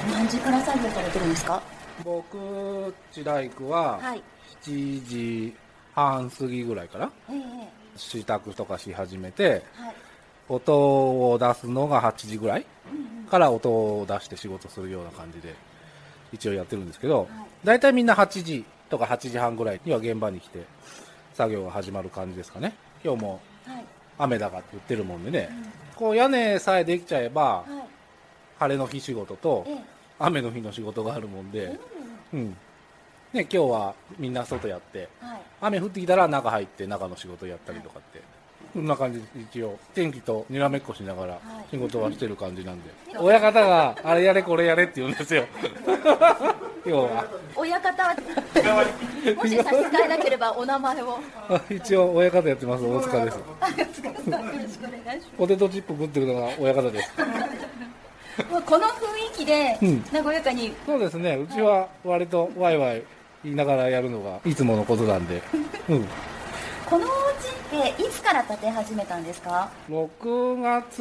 何時から作業されてるんですか？ 僕ち大工は7時半過ぎぐらいから支度とかし始めて、音を出すのが8時ぐらいから音を出して仕事するような感じで一応やってるんですけど、だいたいみんな8時とか8時半ぐらいには現場に来て作業が始まる感じですかね。今日も雨だからって言ってるもんでね、こう屋根さえできちゃえば、晴れの日仕事と雨の日の仕事があるもんで、ね、今日はみんな外やって、雨降ってきたら中入って中の仕事やったりとかって、こんな感じで一応天気とにらめっこしながら仕事はしてる感じなんで、親方があれやれこれやれって言うんですよ今日は親方はもし差し支えなければお名前を一応親方やってます。大塚です。 よろしくお願いします。 ポテトチップ食ってるのが親方ですこの雰囲気で和やかに、 そうですね、うちは割とワイワイ言いながらやるのがいつものことなんで、 このお家っていつから建て始めたんですか ？6月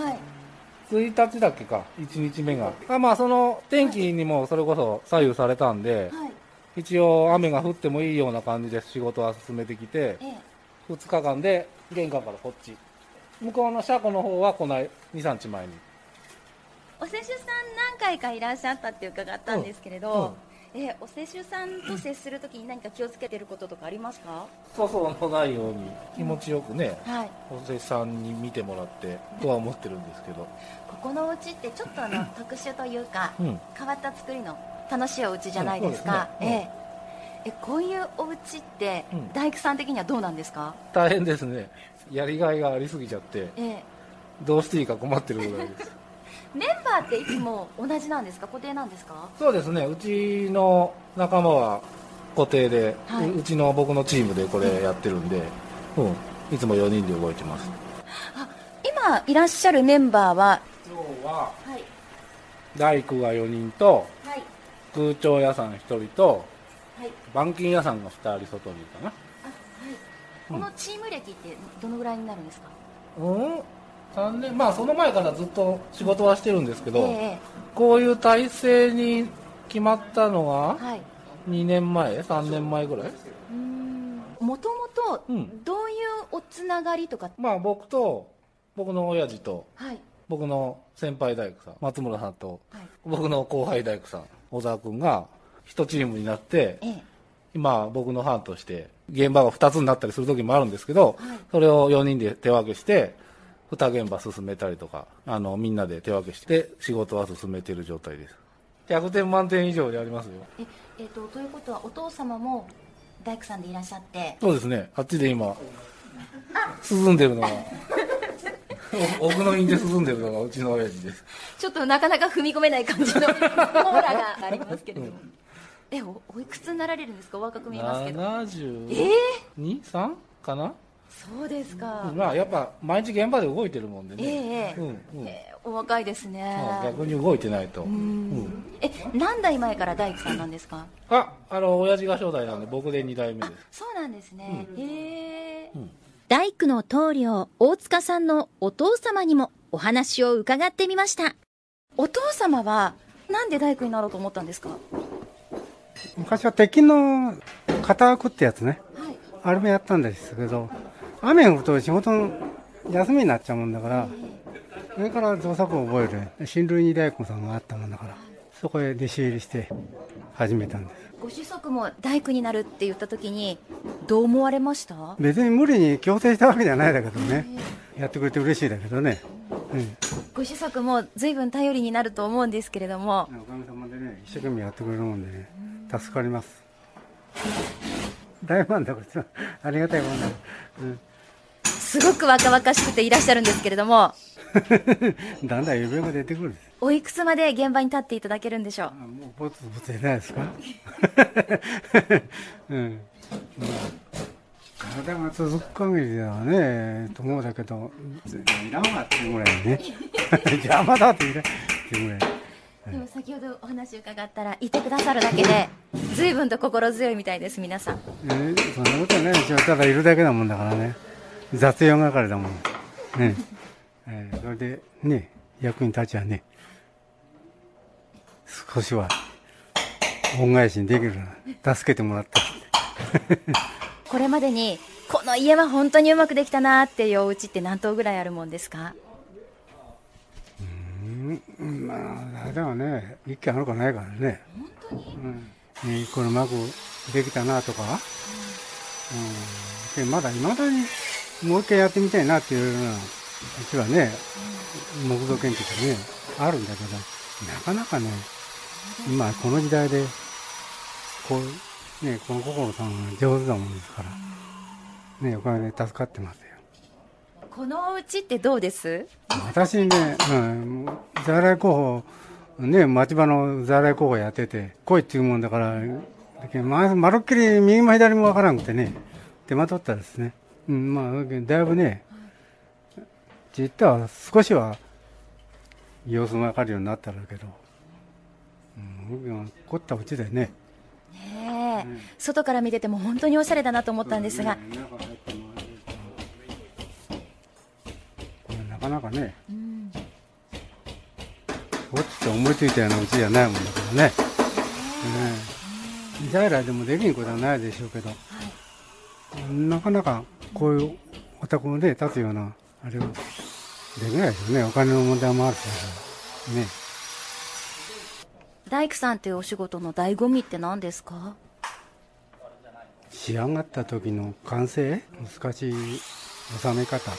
1日だっけか、1日目が。まあその天気にもそれこそ左右されたんで、一応雨が降ってもいいような感じで仕事は進めてきて、2日間で玄関からこっち、向こうの車庫の方はこの2、3日前に。 お施主さん何回かいらっしゃったって伺ったんですけれど、お施主さんと接するときに何か気をつけてることとかありますか？ 粗相のないように気持ちよくね、お施主さんに見てもらってとは思ってるんですけど、 ここのお家ってちょっと特殊というか、変わった作りの楽しいお家じゃないですか。こういうお家って大工さん的にはどうなんですか？ 大変ですね。やりがいがありすぎちゃって、どうしていいか困ってるぐらいですメンバーっていつも同じなんですか？固定なんですか？ そうですね、うちの仲間は固定で、うちの僕のチームでこれやってるんで、いつも4人で動いてます。 今いらっしゃるメンバーは、 今日は大工が4人と、空調屋さん1人と、板金屋さんが2人外にいるかな。 このチーム歴ってどのぐらいになるんですか ？3年、まあその前からずっと仕事はしてるんですけど、こういう体制に決まったのは2年前、3年前ぐらい。 もともとどういうおつながりとか？ まあ僕と僕の親父と、僕の先輩大工さん松村さんと、僕の後輩大工さん小沢君が1チームになって、今僕の班として現場が2つになったりする時もあるんですけど、それを4人で手分けして2現場進めたりとか、みんなで手分けして仕事は進めている状態です。100点満点以上でありますよ。 ということはお父様も大工さんでいらっしゃって？ そうですね、あっちで今進んでるのが奥の院で進んでるのがうちの親父です。 ちょっとなかなか踏み込めない感じのオーラがありますけれども、おいくつになられるんですか？お若く見えますけど。 72、3かな。 そうですか。 まあやっぱ毎日現場で動いてるもんでね。 お若いですね。 逆に動いてないと。 何代前から大工さんなんですか？ 親父が初代なんで僕で2代目です。 そうなんですね。 大工の棟梁大塚さんのお父様にもお話を伺ってみました。 お父様はなんで大工になろうと思ったんですか？ 昔は鉄筋の型枠ってやつね、あれもやったんですけど、雨が降ると仕事の休みになっちゃうもんだから、それから造作を覚える親類に大工さんがあったもんだから、そこへ弟子入りして始めたんです。 ご子息も大工になるって言った時にどう思われました？ 別に無理に強制したわけじゃないだけどね、やってくれて嬉しいだけどね。 ご子息も随分頼りになると思うんですけれども、 おかげさまでね、一生懸命やってくれるもんでね、助かります。大満足です。ありがたいもんだ。 すごく若々しくていらっしゃるんですけれどもだんだん指が出てくるんです。 おいくつまで現場に立っていただけるんでしょう？ もうぼつぼつじゃないですか体が続く限りではねと思うだけど、いらんわっていうぐらいね邪魔だって言うぐらい。 でも先ほどお話を伺ったらいてくださるだけで随分と心強いみたいです。皆さんそんなことはないでしょ。ただいるだけだもんだからね、雑用係だもんね。それでね役に立ちはね少しは恩返しにできるな、助けてもらったこれまでにこの家は本当にうまくできたなっていうお家って何棟ぐらいあるもんですか？ まあでもね、一軒あるかないからね。本当に、これうまくできたなとか、まだ未だにもう一回やってみたいなっていうようなうちはね、木造建築ねあるんだけど、なかなかね、今この時代でこうね、この心さんは上手なもんですからね、お金で助かってますよ。 このお家ってどうです？ 私ね、在来工法ね、町場の在来工法やってて来いっていうもんだから、まるっきり右も左もわからなくてね、手間取ったですね。まあだいぶね、実は少しは様子がわかるようになったんだけど、凝ったうちでね。 外から見てても本当におしゃれだなと思ったんですが、 なかなかね、こっちって思いついたようなうちじゃないもんだけどね、在来でもできんことはないでしょうけど、なかなかこういうお宅をね建つようなあれをできないですよね。お金の問題もあるしね。 大工さんっていうお仕事の醍醐味って何ですか？ 仕上がった時の完成、難しい収め方とか、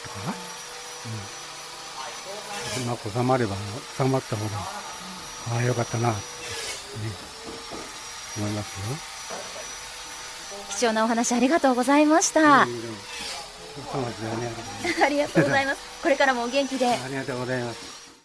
うまく収まれば収まった方が、ああよかったなって、思いますよ。貴重なお話ありがとうございました。ありがとうございます。これからもお元気で。 ありがとうございます。